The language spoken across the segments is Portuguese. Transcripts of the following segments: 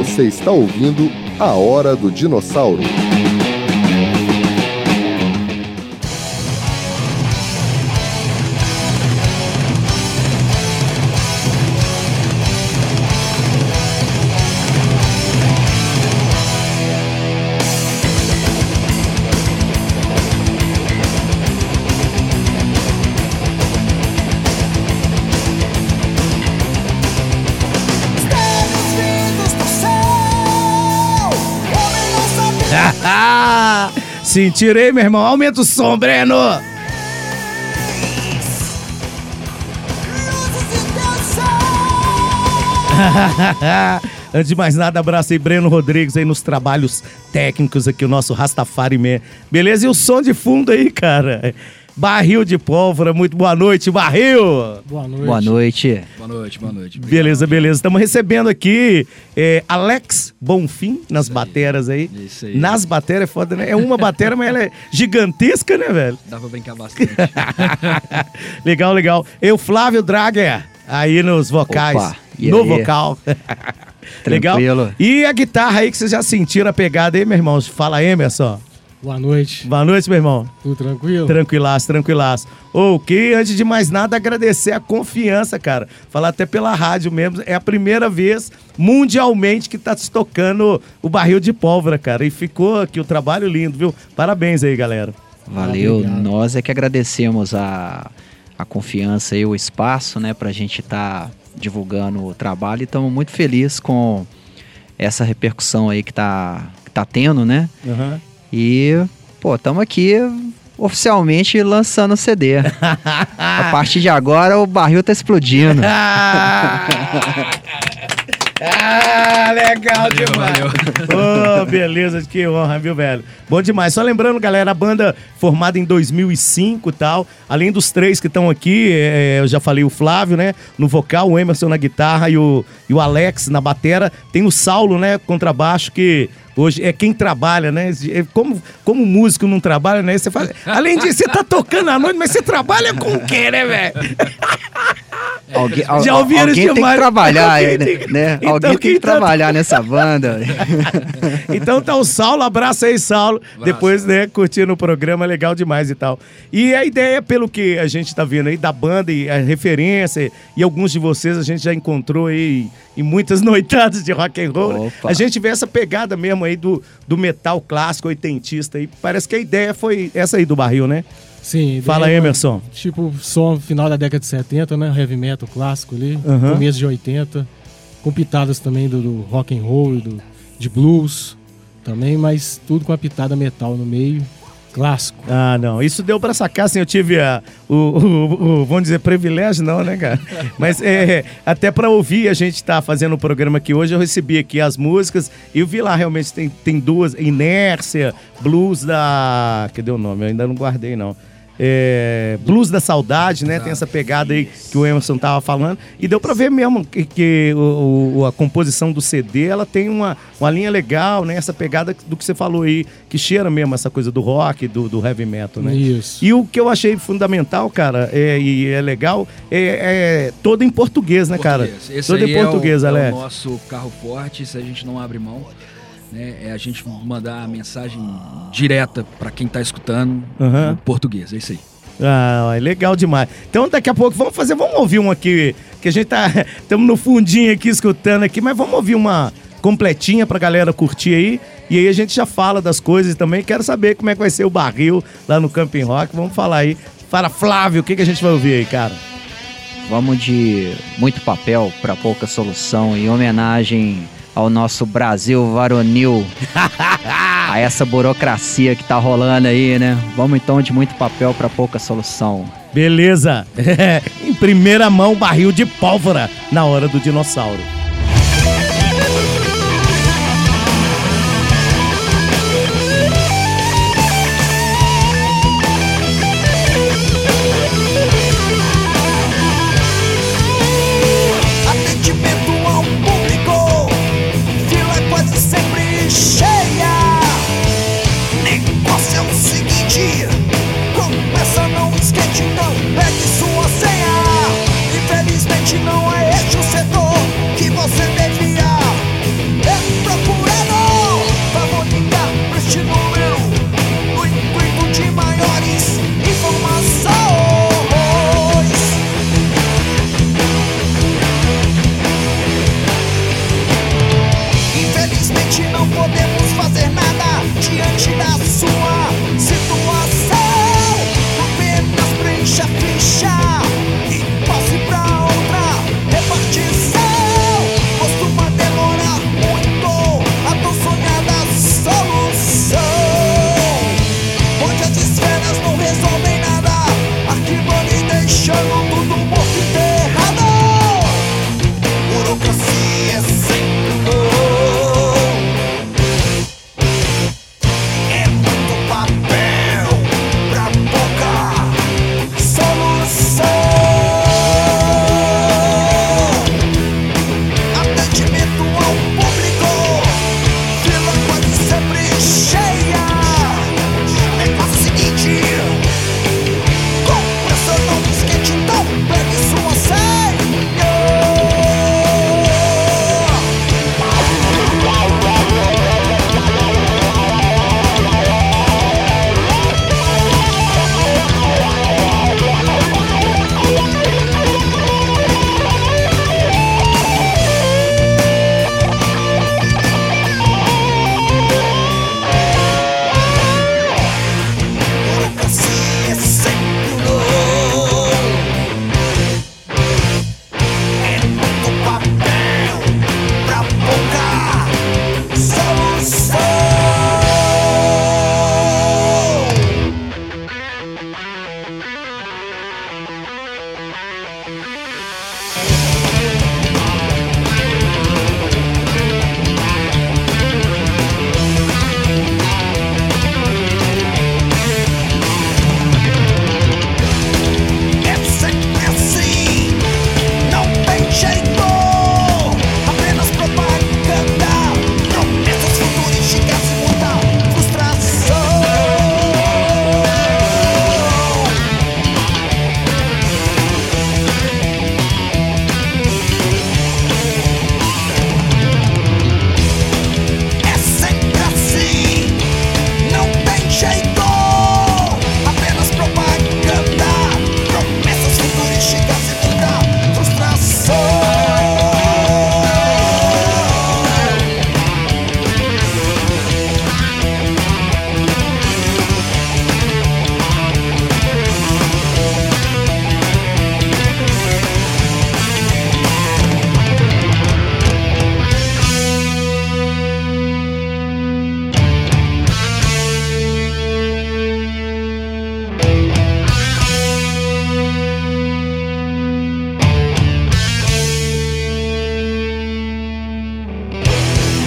Você está ouvindo A Hora do Dinossauro. Sentirei, meu irmão. Aumenta o som, Breno. Antes de mais nada, abraço aí, Breno Rodrigues aí nos trabalhos técnicos aqui, o nosso Rastafari Man. Beleza? E o som de fundo aí, cara? Barril de Pólvora, muito boa noite, Barril! Boa noite. Boa noite. Boa noite, boa noite. Beleza, beleza. Estamos recebendo aqui Alex Bonfim nas bateras aí. Isso aí. Nas bateras é foda, né? É uma batera, mas ela é gigantesca, né, velho? Dá pra brincar bastante. Legal, legal. Eu, Flávio Drager, aí nos vocais. Opa, e no aí? vocal. Legal. Tranquilo. E a guitarra aí que vocês já sentiram a pegada aí, meu irmão? Fala aí, Emerson. Boa noite. Boa noite, meu irmão. Tudo tranquilo? Tranquilaço, tranquilaço. Que antes de mais nada, agradecer a confiança, cara. Falar até pela rádio mesmo. É a primeira vez mundialmente que tá se tocando o Barril de Pólvora, cara. E ficou aqui o trabalho lindo, viu? Parabéns aí, galera. Valeu. Obrigado. Nós é que agradecemos a confiança e o espaço, né, pra gente estar divulgando o trabalho. E estamos muito felizes com essa repercussão aí que tá tendo, né? Uhum. E, estamos aqui oficialmente lançando o CD. A partir de agora o barril tá explodindo. Legal demais. Beleza, que honra, viu, velho? Bom demais. Só lembrando, galera, a banda formada em 2005 e tal, além dos três que estão aqui, eu já falei o Flávio, né, no vocal, o Emerson na guitarra e o Alex na batera, tem o Saulo, né, contrabaixo, que hoje é quem trabalha, né? Como músico não trabalha, né? Você faz... Além disso, você tá tocando à noite, mas você trabalha com o quê, né, velho? Já ouviram isso alguém tem que trabalhar, né? Então, alguém tem que trabalhar nessa banda. Então tá o Saulo, abraço aí, Saulo. Abraço. Depois, né, curtindo o programa, legal demais e tal. E a ideia, pelo que a gente tá vendo aí, da banda e a referência, e alguns de vocês a gente já encontrou aí em muitas noitadas de rock and roll. Opa. A gente vê essa pegada mesmo aí do metal clássico, oitentista aí. Parece que a ideia foi essa aí do Barril, né? Sim. Fala aí, Emerson. Tipo, som final da década de 70, né? Heavy metal clássico ali. Uhum. Começo de 80. Com pitadas também do rock and roll, de blues também, mas tudo com a pitada metal no meio. Clássico. Ah, não. Isso deu pra sacar, assim, eu tive vamos dizer, privilégio, não, né, cara? Mas até pra ouvir, a gente tá fazendo o programa aqui hoje, eu recebi aqui as músicas e eu vi lá, realmente, tem duas, Inércia, Blues da... Cadê o nome? Eu ainda não guardei, não. Blues da Saudade, né? Tem essa pegada aí que o Emerson tava falando. E deu pra ver mesmo que a composição do CD, ela tem uma linha legal, né? Essa pegada do que você falou aí, que cheira mesmo essa coisa do rock, do heavy metal, né? Isso. E o que eu achei fundamental, cara, e é legal, é todo em português, né, cara? Esse Todo aí em português, é Alex. o nosso carro forte, se a gente não abre mão. Né, é a gente mandar a mensagem direta pra quem tá escutando Uhum. em português, é isso aí. Ah, é legal demais. Então daqui a pouco vamos ouvir um aqui, que a gente estamos no fundinho aqui escutando aqui, mas vamos ouvir uma completinha pra galera curtir aí, e aí a gente já fala das coisas também. Quero saber como é que vai ser o Barril lá no Camping Rock, vamos falar aí. Fala, Flávio, o que a gente vai ouvir aí, cara? Vamos de Muito Papel pra Pouca Solução, em homenagem ao nosso Brasil varonil, a essa burocracia que tá rolando aí, né? Vamos então de Muito Papel pra Pouca Solução. Beleza. Em primeira mão, Barril de Pólvora na Hora do Dinossauro. Atendimento ao público, fila quase sempre cheia. Negócio é o seguinte, começa, não esquente, não pegue sua senha. Infelizmente não é este o setor que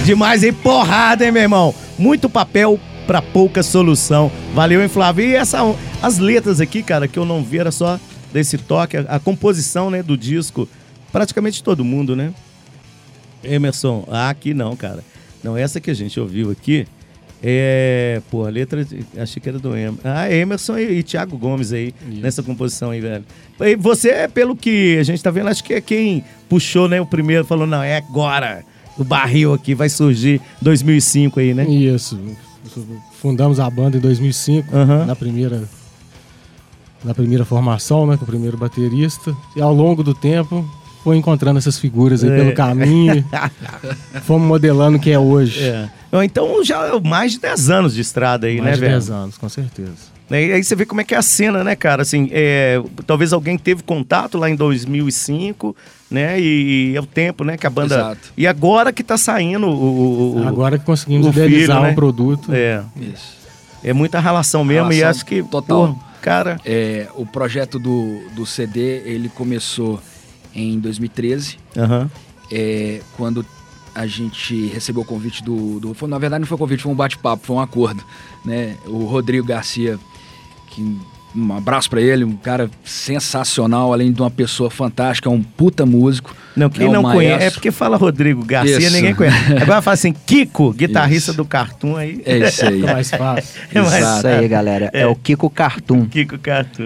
Demais, hein? Porrada, hein, meu irmão? Muito papel pra pouca solução. Valeu, hein, Flávio? E as letras aqui, cara, que eu não vi, era só desse toque, a composição, né, do disco, praticamente todo mundo, né? Emerson, aqui não, cara. Não, essa que a gente ouviu aqui a letra, achei que era do Emerson. Emerson e Thiago Gomes aí, nessa composição aí, velho. E você, pelo que a gente tá vendo, acho que é quem puxou, né, o primeiro, falou, não, é agora, o barril aqui vai surgir 2005 aí, né? Isso. Fundamos a banda em 2005, na primeira formação, né, com o primeiro baterista. E ao longo do tempo, foi encontrando essas figuras aí pelo caminho. Fomos modelando o que é hoje. Então já mais de 10 anos de estrada aí, mais né, velho? Mais de 10 anos, com certeza. E aí você vê como é que é a cena, né, cara? Assim, talvez alguém teve contato lá em 2005, né? E é o tempo, né, que a banda... Exato. E agora que tá saindo agora que conseguimos filho, idealizar né? um produto. Isso. É muita relação mesmo, e acho que... Total. Pô, cara... O projeto do CD, ele começou em 2013, quando a gente recebeu o convite na verdade não foi um convite, foi um bate-papo, foi um acordo, né? O Rodrigo Garcia, um abraço pra ele, um cara sensacional, além de uma pessoa fantástica, um puta músico. Não, quem não conhece, é porque fala Rodrigo Garcia, isso. Ninguém conhece. Agora fala assim, Kiko, guitarrista do Cartoon aí. É isso aí. É mais fácil. Isso aí, galera. É o Kiko Cartoon. Kiko Cartoon,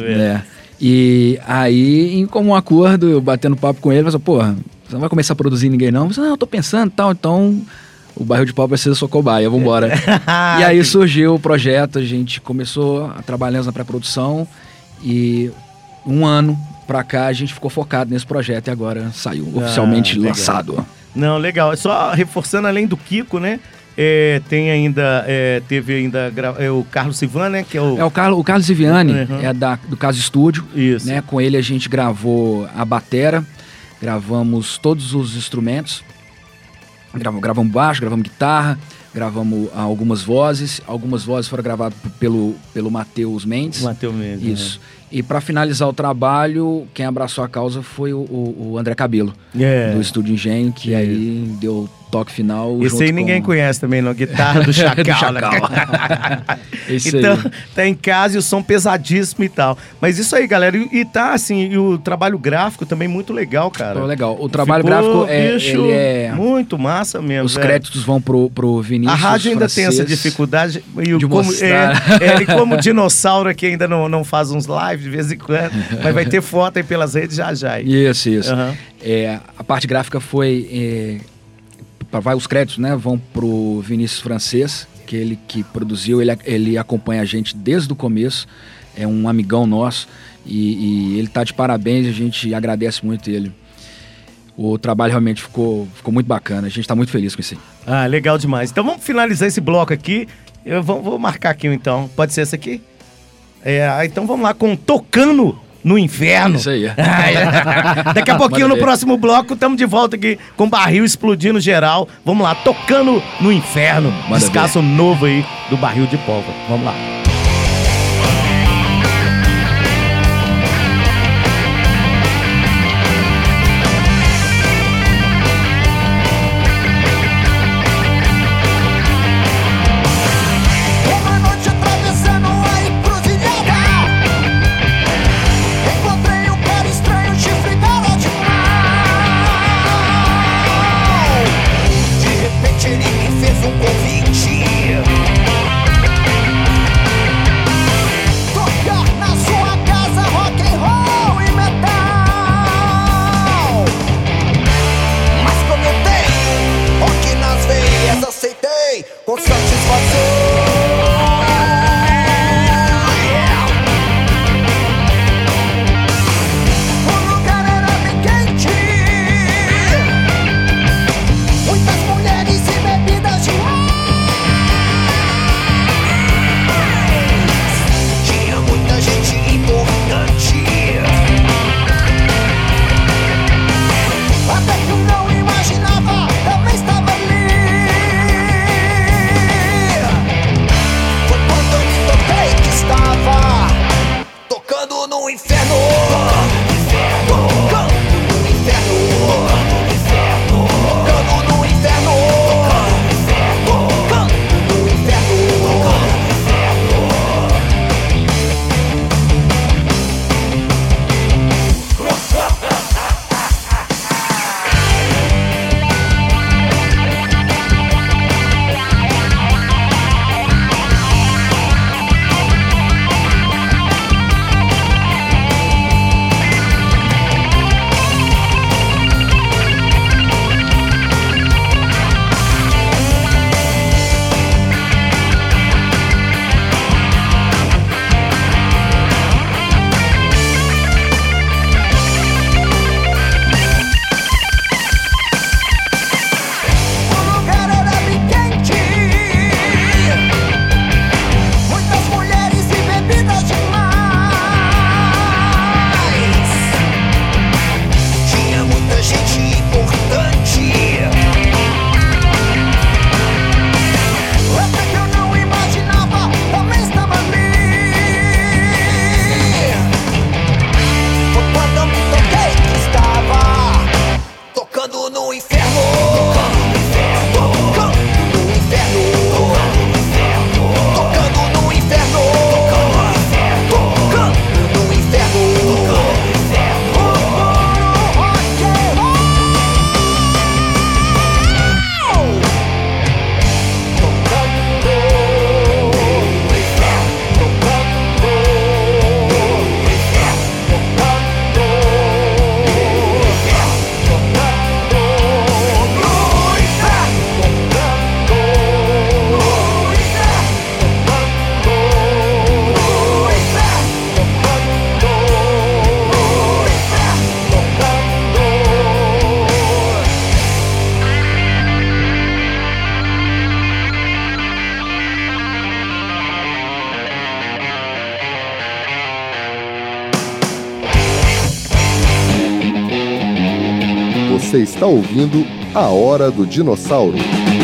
E aí, como um acordo, eu batendo papo com ele, eu falei, porra, você não vai começar a produzir ninguém não? Eu falei, não, eu tô pensando e tal, então o Barril de Pau vai ser a sua cobaia, vambora. E aí surgiu o projeto, a gente começou a trabalhar na pré-produção e um ano pra cá a gente ficou focado nesse projeto e agora saiu oficialmente lançado. Não, legal. Só reforçando, além do Kiko, né? Teve ainda o Carlos Sivan, né? Que é o Carlos Siviani, do Caso Estúdio. Isso. Né? Com ele a gente gravou a batera, gravamos todos os instrumentos, gravamos baixo, gravamos guitarra, gravamos algumas vozes foram gravadas pelo Matheus Mendes. Matheus Mendes. Isso. E para finalizar o trabalho, quem abraçou a causa foi o André Cabelo, do Estúdio Engenho, que aí deu toque final. Esse aí ninguém conhece também, não. Guitarra do Chacal. Do Chacal. Então, aí. Tá em casa e o som pesadíssimo e tal. Mas isso aí, galera. E tá assim, e o trabalho gráfico também muito legal, cara. Legal. O trabalho gráfico ele é muito massa mesmo. Os créditos vão pro Vinícius. A rádio ainda francês, tem essa dificuldade. de mostrar. E como dinossauro aqui ainda não faz uns lives de vez em quando, mas vai ter foto aí pelas redes já. Isso. A parte gráfica foi... os créditos, né, vão pro Vinícius Francês, que ele que produziu, ele acompanha a gente desde o começo, é um amigão nosso e ele tá de parabéns, a gente agradece muito ele. O trabalho realmente ficou muito bacana, a gente tá muito feliz com isso aí. Legal demais. Então vamos finalizar esse bloco aqui, vou marcar aqui então, pode ser essa aqui? Então vamos lá com Tocando no Inferno. Isso aí. Daqui a pouquinho, no próximo bloco, estamos de volta aqui com Barril explodindo geral. Vamos lá, Tocando no Inferno. Descasso novo aí do Barril de Pólvora. Vamos lá. Ele me fez um convite. Você está ouvindo A Hora do Dinossauro.